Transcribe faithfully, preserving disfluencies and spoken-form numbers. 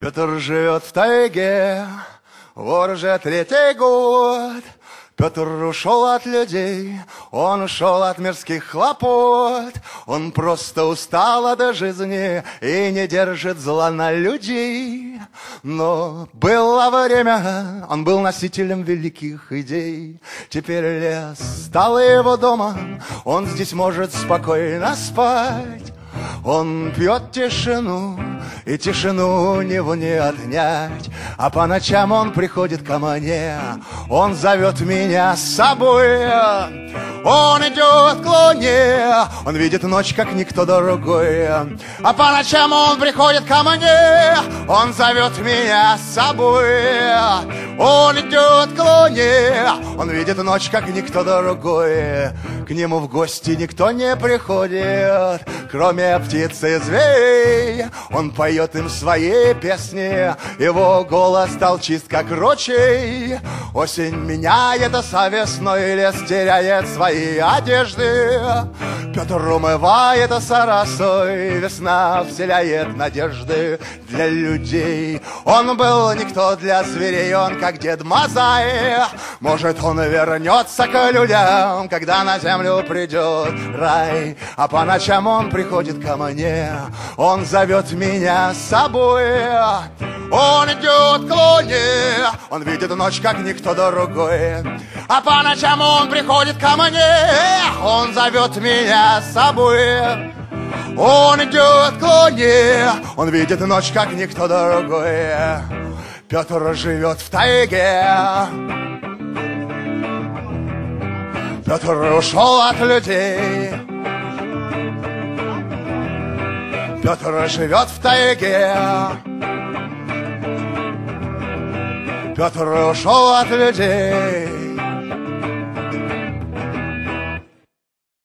Петр живет в тайге, вот уже третий год. Петр ушел от людей, он ушел от мирских хлопот. Он просто устал от жизни и не держит зла на людей. Но было время, он был носителем великих идей. Теперь лес стал его домом, он здесь может спокойно спать. Он пьет тишину, и тишину у него не отнять. А по ночам он приходит ко мне, он зовет меня с собой. Он идет к луне, он видит ночь, как никто другой. А по ночам он приходит ко мне, он зовет меня с собой. Он идет к луне, он видит ночь, как никто другой. К нему в гости никто не приходит, кроме птиц и зверей. Он поет им свои песни, его голос стал чист, как ручей. Осень меняет весной, лес теряет свои одежды. Петр умывает с росой, весна вселяет надежды для людей. Он был никто для зверей, он как Дед Мазай. Может, он вернется к людям, когда на землю придет рай. А по ночам он приходит ко мне, он зовет меня с собой. Он идет к луне, он видит ночь, как никто другой. А по ночам он приходит ко мне, он зовет меня с собой. Он идет к луне, он видит ночь, как никто другой. Петр живет в тайге, Петр ушел от людей. Петр живет в тайге, Петр ушел от людей.